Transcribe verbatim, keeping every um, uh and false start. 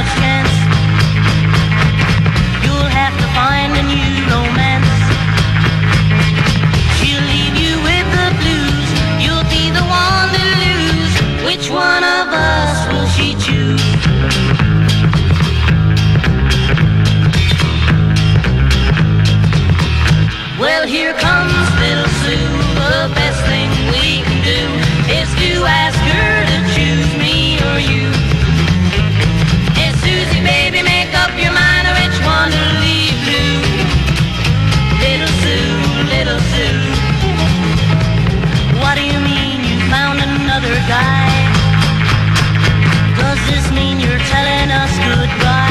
much chance. You'll have to find a new romance. She'll leave you with the blues. You'll be the one to lose. Which one of us will she choose? Well, here comes little Sue. The best thing we can do is to ask her to choose me or you. Hey, Susie, baby, make up your mind on which one to leave blue. Little Sue, little Sue. What do you mean you found another guy? Does this mean you're telling us goodbye?